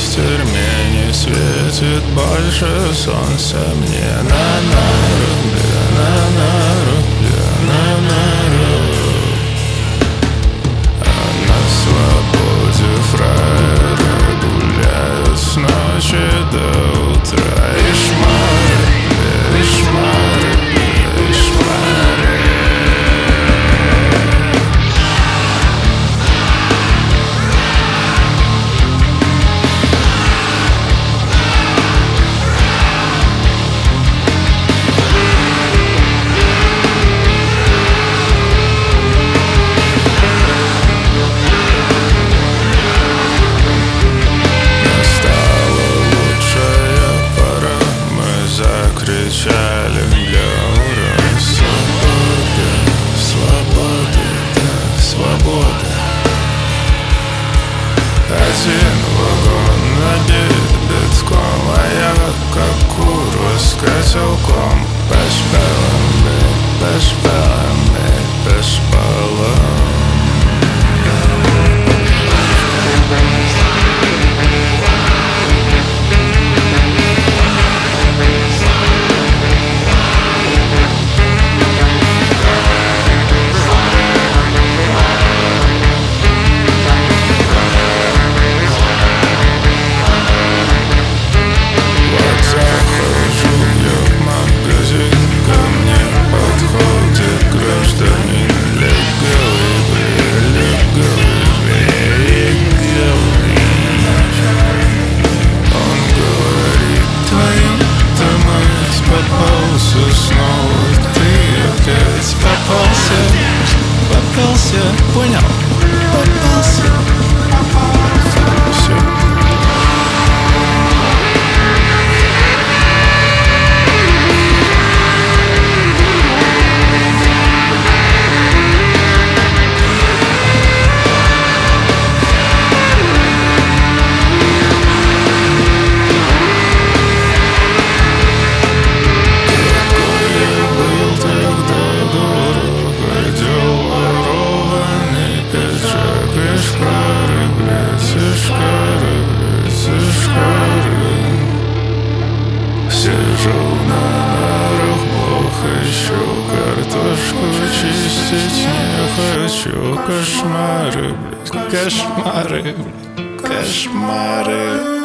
в тюрьме не светит больше солнца мне. На-на-ру, на-на-ру, на-на-ру. А на свободе фраеры гуляют с ночи до утра. И шмары, и шмары, и шмары. Кричали для ура. Свобода, свобода, да, свобода. Один вагон набит битком, а я как курва с котелком. По шпалам, по шпалам. Снова ты опять попался, понял? Попался. Все. Сижу на нарах, плохо еще картошку чистить не хочу. Кошмары, блядь, кошмары, блядь, кошмары.